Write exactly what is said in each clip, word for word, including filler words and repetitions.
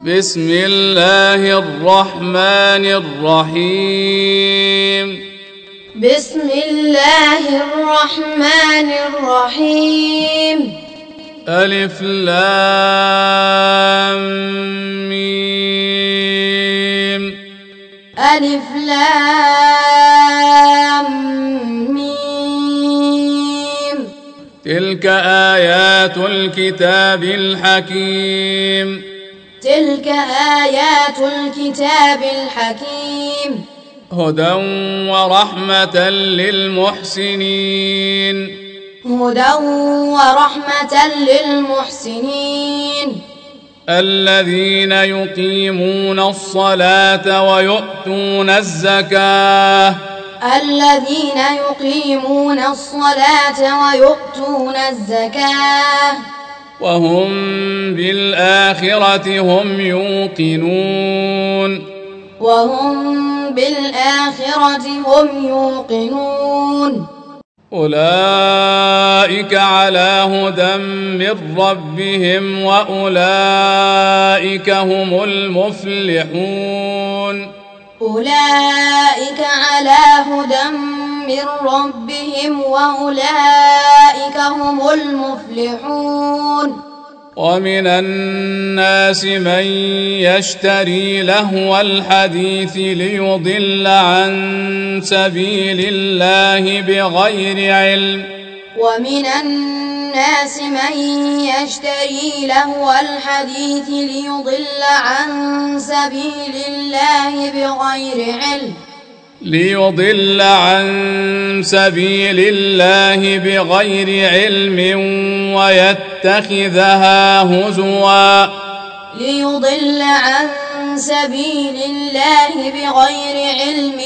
بسم الله الرحمن الرحيم بسم الله الرحمن الرحيم ألف لام ميم ألف لام ميم تلك آيات الكتاب الحكيم تلك آيات الكتاب الحكيم هدى ورحمة للمحسنين هدى ورحمة للمحسنين الذين يقيمون الصلاة ويؤتون الزكاة الذين يقيمون الصلاة ويؤتون الزكاة وهم بالآخرة هم يوقنون وهم بالآخرة هم يوقنون أولئك على هدى من ربهم وأولئك هم المفلحون أولئك على هدى من ربهم وأولئك هم المفلحون ومن الناس من يشتري لهو الحديث ليضل عن سبيل الله بغير علم ومن الناس من يشتري لهو الحديث ليضل عن سبيل الله بغير علم ليضل عن سبيل الله بغير علم ويتخذها هزوا ليضل عن سبيل الله بغير علم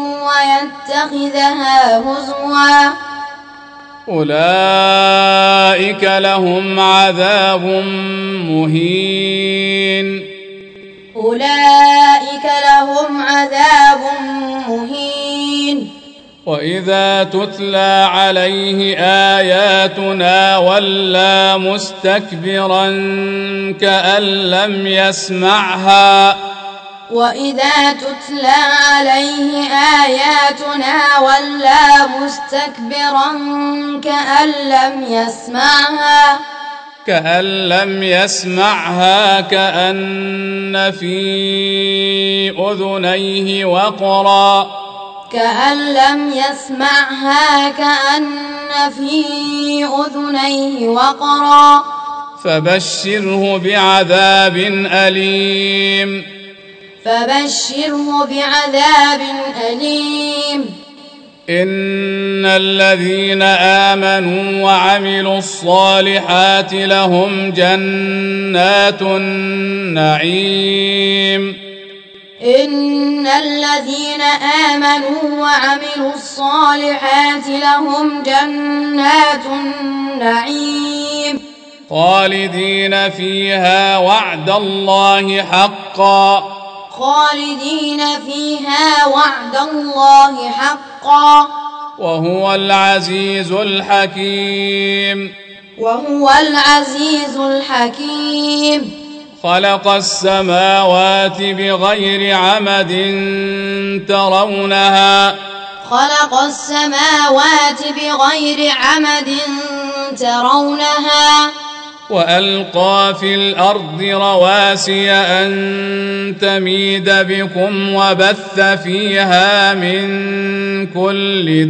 ويتخذها هزوا أولئك لهم عذاب مهين أولئك لهم عذاب مهين وإذا تتلى عليه آياتنا ولى مستكبرا كأن لم يسمعها وإذا تتلى عليه آياتنا ولى مستكبرا كأن لم يسمعها كأن لم يسمعها كأن في أذنيه وقرا كأن لم يسمعها كأن في أذنيه وقرا فبشره بعذاب أليم فبشره بعذاب أليم إن الذين آمنوا وعملوا الصالحات لهم جنات النعيم إن الذين آمنوا وعملوا الصالحات لهم جنات النعيم خالدين فيها وعد الله حقا خالدين فيها وعد الله حقا وهو العزيز الحكيم وهو العزيز الحكيم خلق السماوات بغير عمد ترونها خلق السماوات بغير عمد ترونها وألقى في الأرض رواسي أن تميد بكم وبث فيها من كل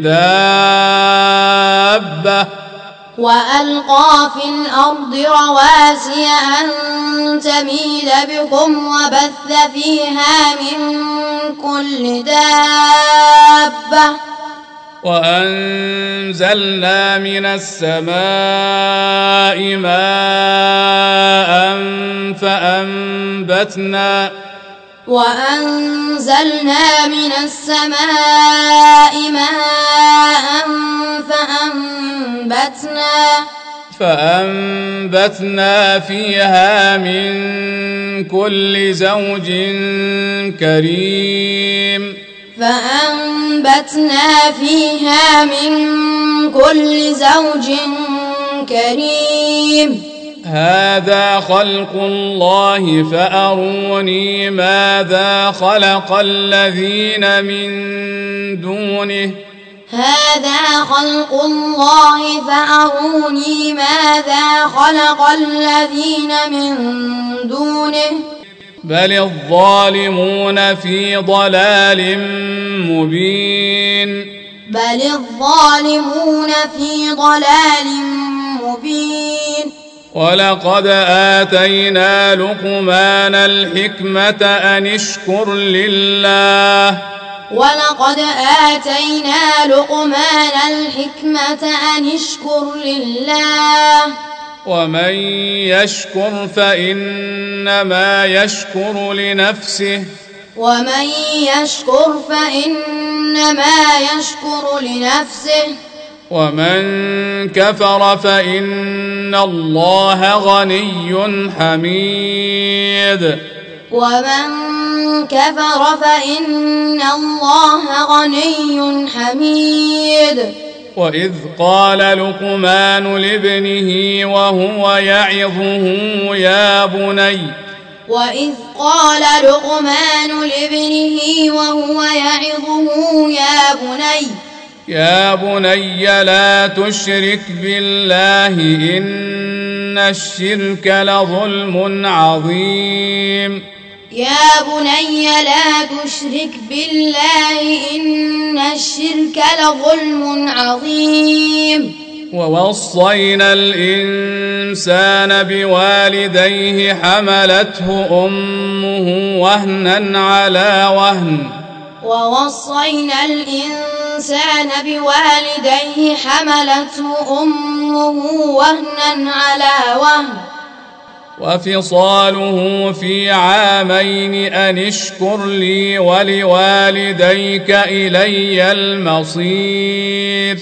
دابة وألقى في الأرض رواسي أن تميد بكم وبث فيها من كل دابة وأنزلنا من السماء ماء فأنبتنا وأنزلنا من السماء ماء فأنبتنا فأنبتنا فيها من كل زوج كريم فأنبتنا فيها من كل زوج كريم هذا خلق الله فأروني ماذا خلق الذين من دونه هذا خلق الله فأروني ماذا خلق الذين من دونه بل الظالمون في ضلال مبين بل الظالمون في ضلال مبين ولقد آتينا لقمان الحكمة أن اشكر لله ولقد آتينا لقمان الحكمة أن اشكر لله ومن يشكر فإنما يشكر لنفسه ومن يشكر فإنما يشكر لنفسه ومن كفر فإن الله غني حميد ومن كفر فإن الله غني حميد وإذ قال لقمان لابنه وهو يعظه يا بني وإذ قال لقمان لابنه وهو يعظه يا بني يا بني لا تشرك بالله إن الشرك لظلم عظيم يا بني لا تشرك بالله إن الشرك لظلم عظيم ووصينا الإنسان بوالديه حملته أمه وهنا على وهن ووصينا الإنسان بوالديه حملته أمه وهنا على وهن وفصاله في عامين أن اشكر لي ولوالديك إلي المصير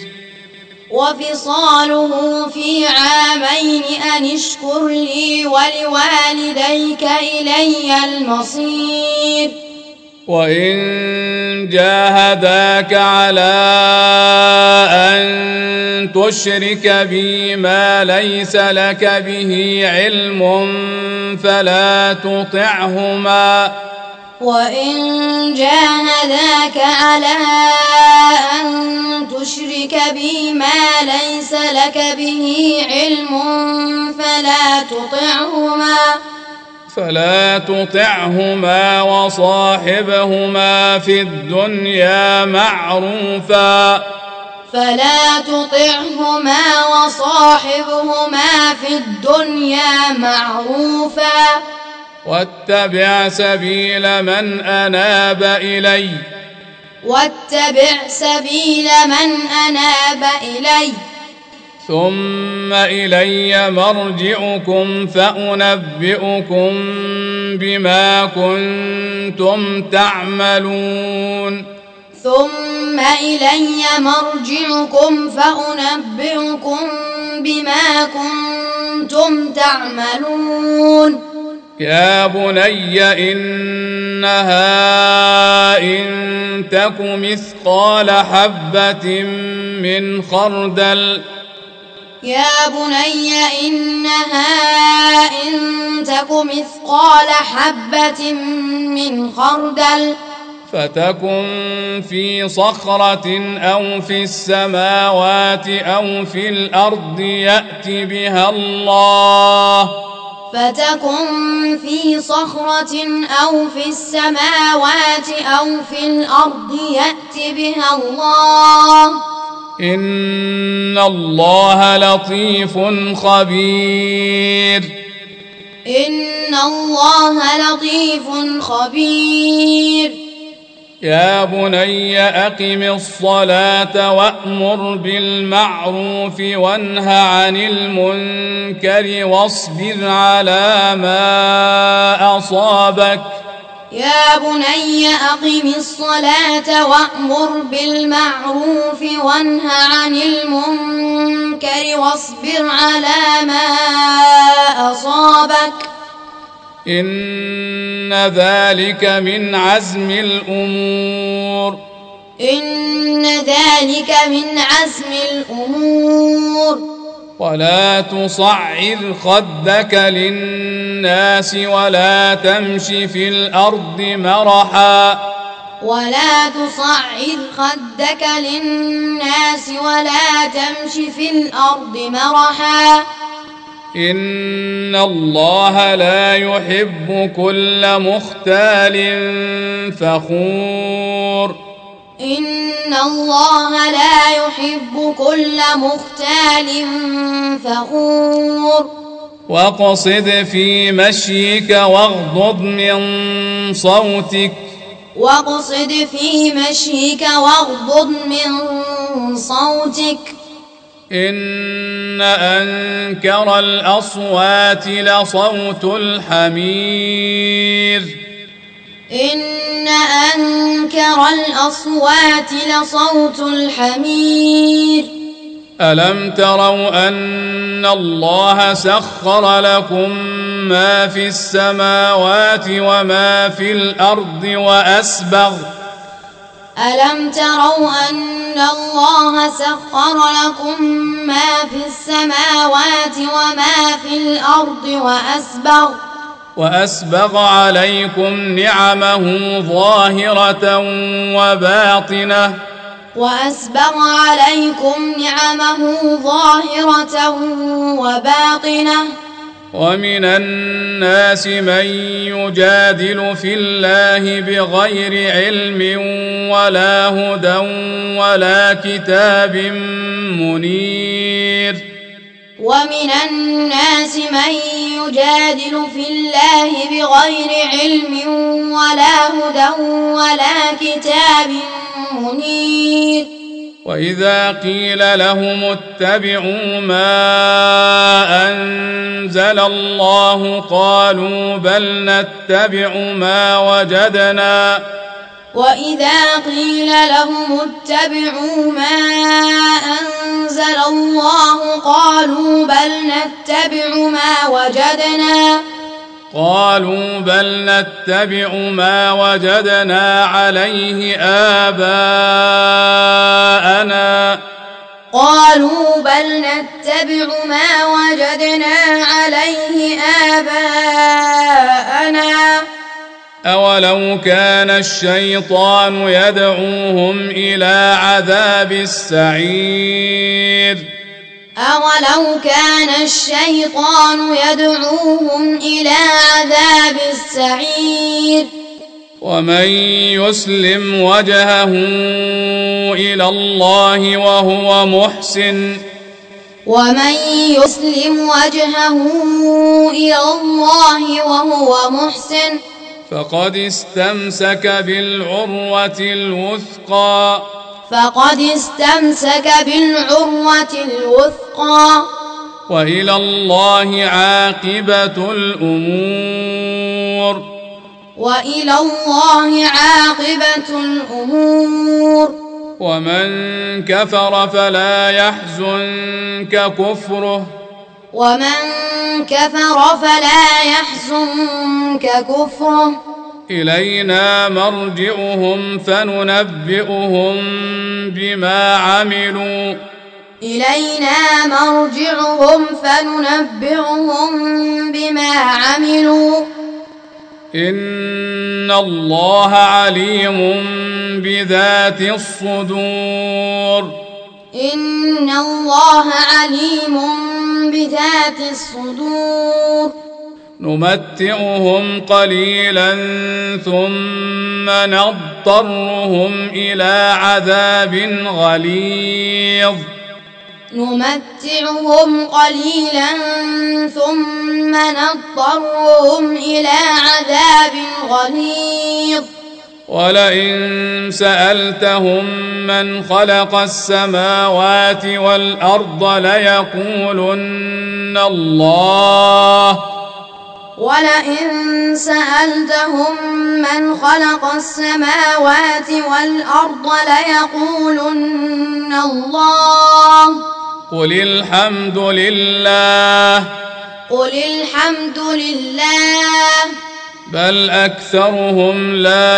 وفصاله في عامين أن اشكر لي ولوالديك إلي المصير وإن جاهداك على أن تشرك بي ما ليس لك به علم فلا تطعهما وإن جاهداك على أن تشرك بي ما ليس لك به علم فلا تطعهما فلا تطعهما وصاحبهما في الدنيا معروفا فلا تطعهما وصاحبهما في الدنيا معروفا واتبع سبيل من أناب إلي واتبع سبيل من أناب إلي ثم إلي مرجعكم فأنبئكم بما كنتم تعملون ثم إلي مرجعكم فأنبئكم بما كنتم تعملون يا بني إنها إن تك مثقال حبة من خردل يا بني إنها إن تك مثقال حبة من خردل فتكن في صخرة أو في السماوات أو في الأرض يأت بها الله فتكن في صخرة أو في السماوات أو في الأرض يأت بها الله إن الله لطيف خبير إن الله لطيف خبير يا بني أقم الصلاة وأمر بالمعروف وانه عن المنكر واصبر على ما أصابك يا بني أقم الصلاة وأمر بالمعروف وانه عن المنكر واصبر على ما أصابك إن ذلك من عزم الأمور إن ذلك من عزم الأمور ولا تصعر خدك للناس ولا تمش في الأرض مرحا ولا تصعر خدك للناس ولا تمش في الأرض مرحا إن الله لا يحب كل مختال فخور إن الله لا يحب كل مختال فخور واقصد في مشيك واغضض من صوتك واقصد في مشيك واغضض من صوتك إن أنكر الأصوات لصوت الحمير إن أنكر الأصوات لصوت الحمير ألم تروا أن الله سخر لكم ما في السماوات وما في الأرض وأسبغ ألم تروا أن الله سخر لكم ما في السماوات وما في الأرض وأسبغ وأسبغ عليكم نعمه ظاهرة وباطنة وأسبغ عليكم نعمه ظاهرة وباطنة ومن الناس من يجادل في الله بغير علم ولا هدى ولا كتاب منير ومن الناس من يجادل في الله بغير علم ولا هدى ولا كتاب منير وإذا قيل لهم اتبعوا ما أنزل الله قالوا بل نتبع ما وجدنا وإذا قيل لهم اتبعوا ما أنزل الله قالوا بل نتبع ما وجدنا قالوا بل نتبع ما وجدنا عليه آباءنا قالوا بل نتبع ما وجدنا عليه آباءنا أولو كان الشيطان يدعوهم إلى عذاب السعير أولو كان الشيطان يدعوهم إلى عذاب السعير ومن يسلم وجهه إلى الله وهو محسن ومن يسلم وجهه إلى الله وهو محسن فقد استمسك بالعروة الوثقى فقد استمسك بالعروة الوثقى وإلى الله عاقبة الأمور وإلى الله عاقبة الأمور ومن كفر فلا يحزنك كفره ومن كفر فلا يحزنك كفره إلينا مرجعهم فننبئهم بما عملوا إلينا مرجعهم فننبئهم بما عملوا إن الله عليم بذات الصدور إن الله عليم بذات الصدور نمتعهم قليلا ثم نضطرهم إلى عذاب غليظ نمتعهم قليلا ثم نضطرهم إلى عذاب غليظ ولئن سألتهم من خلق السماوات والأرض ليقولن الله ولئن سألتهم من خلق السماوات والأرض ليقولن الله قل الحمد لله قل الحمد لله بل أكثرهم لا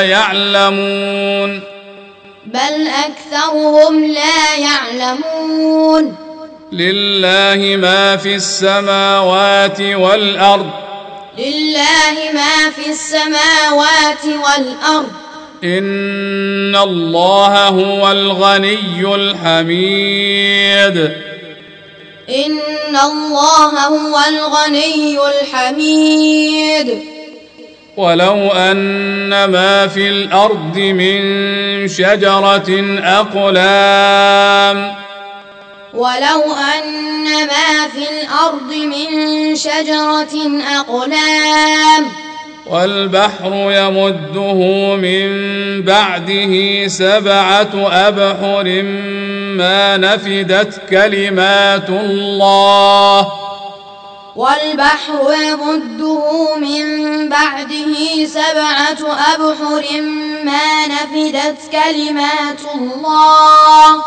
يعلمون بل أكثرهم لا يعلمون لله ما في السماوات والأرض لله ما في السماوات والأرض إن الله هو الغني الحميد إن الله هو الغني الحميد ولو أن ما في الأرض من شجرة أقلام ولو أن ما في الأرض من شجرة أقلام والبحر يمده من بعده سبعة أبحر ما نفدت كلمات الله والبحر يمده من بعده سبعة أبحر ما نفدت كلمات الله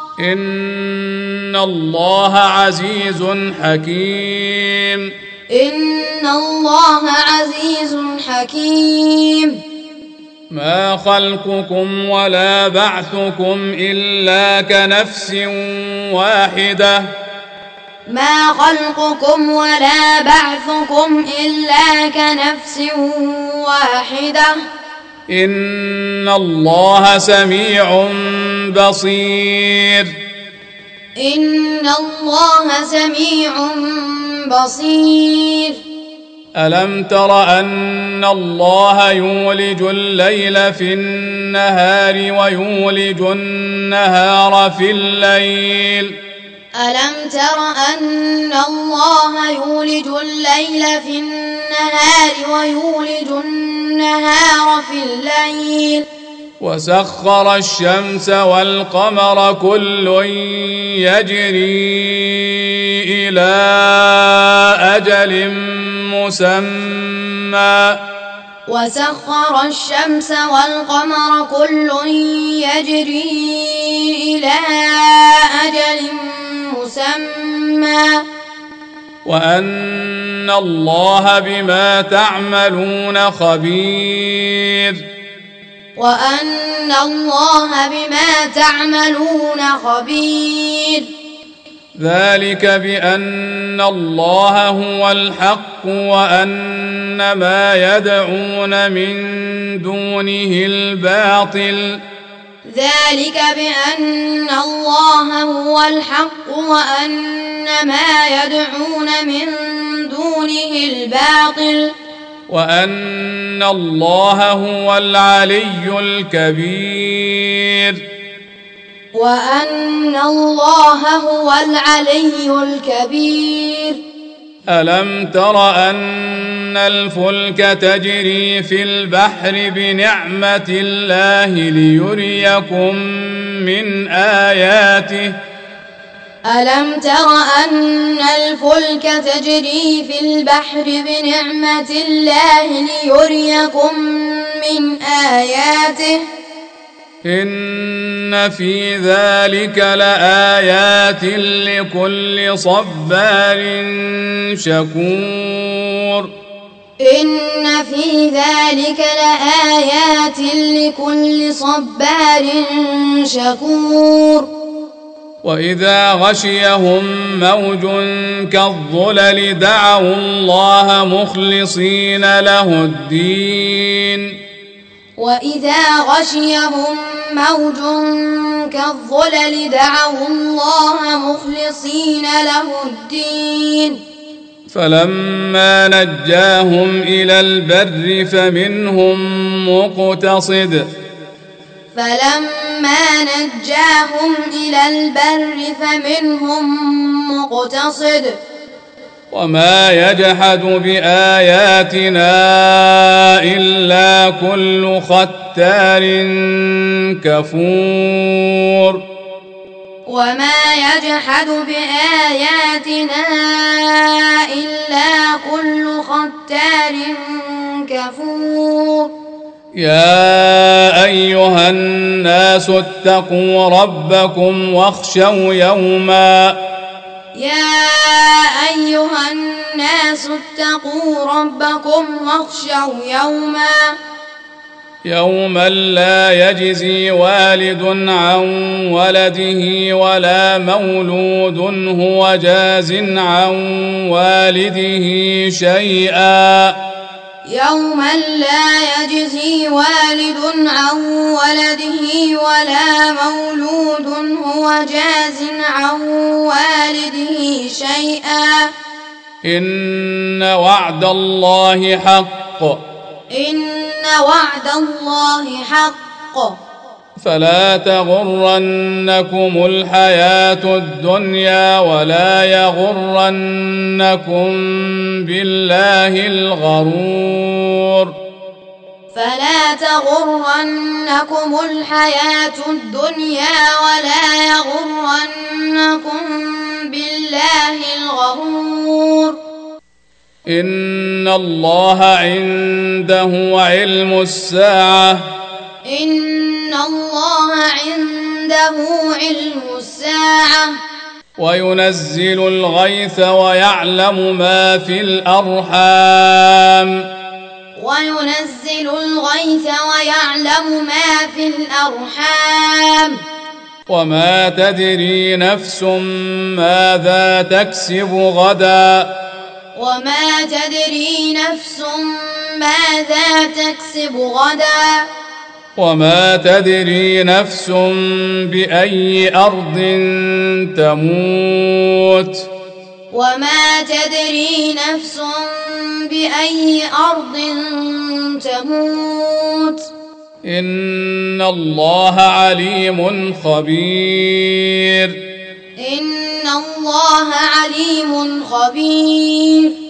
إن الله عزيز حكيم إن الله عزيز حكيم ما خلقكم ولا بعثكم إلا كنفس واحدة ما خلقكم ولا بعثكم إلا كنفس واحدة إن الله سميع بصير إن الله سميع بصير ألم تر أن الله يولج الليل في النهار ويولج النهار في الليل ألم تر أن الله يولج الليل في النهار ويولج النهار في الليل وسخر الشمس والقمر كل يجري إلى أجل مسمى وسخر الشمس والقمر كل يجري إلى أجل مسمى وأن الله بما تعملون خبير وأن الله بما تعملون خبير ذلك بأن الله هو الحق وأن ما يدعون من دونه الباطل ذلك بأن الله هو الحق وأن ما يدعون من دونه الباطل وأن الله هو العلي الكبير وأن الله هو العلي الكبير ألم تر أن الفلك تجري في البحر بنعمة الله ليريكم من آياته ألم تر أن الفلك تجري في البحر بنعمة الله ليريكم من آياته إن في ذلك لآيات لكل صبار شكور إن في ذلك لآيات لكل صبار شكور وإذا غشيهم موج كالظلل دعوا الله مخلصين له الدين وإذا غشيهم موج كالظلل دعوا الله مخلصين له الدين فلما نجاهم إلى البر فمنهم مقتصد فلما نجاهم إلى البر فمنهم مقتصد وما يجحد بآياتنا إلا كل ختار كفور وما يجحد بآياتنا إلا كل ختار كفور يا أيها الناس اتقوا ربكم واخشوا يوما يا أيها الناس اتقوا ربكم واخشوا يوما يوما لا يجزي والد عن ولده ولا مولود هو جاز عن والده شيئا يوما لا يجزي والد عن ولده ولا مولود هو جاز عن والده شيئا إن وعد الله حق إن وعد الله حق فلا تغرنكم الحياة الدنيا ولا يغرنكم بالله الغرور فلا تغرنكم الحياة الدنيا ولا يغرنكم بالله الغرور إن الله عنده علم الساعة إن الله عنده علم الساعة وينزل الغيث ويعلم ما في الأرحام وينزل الغيث ويعلم ما في الأرحام وما تدري نفس ماذا تكسب غدا وما تدري نفس ماذا تكسب غدا وما تدري نفس بأي أرض تموت وما تدري نفس بأي أرض تموت إن الله عليم خبير إن الله عليم خبير